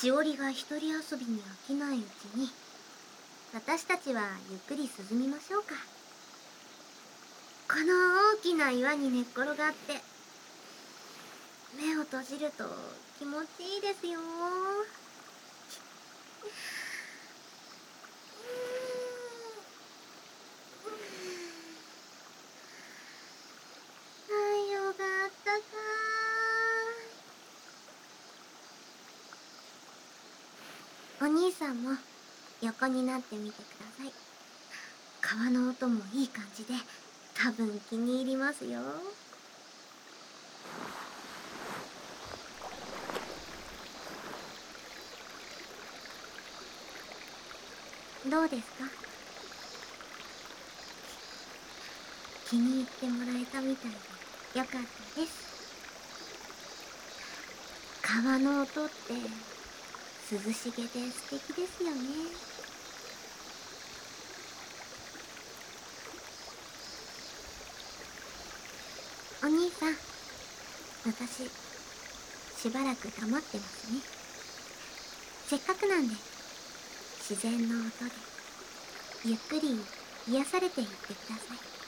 しおりが一人遊びに飽きないうちに、私たちはゆっくり涼みましょうか。この大きな岩に寝っ転がって、目を閉じると気持ちいいですよ。太陽があったかい。お兄さんも横になってみてください。川の音もいい感じで、多分気に入りますよ。どうですか？気に入ってもらえたみたいでよかったです。川の音って涼しげで素敵ですよね。お兄さん、私しばらく黙ってますね。せっかくなんで自然の音でゆっくり癒されていってください。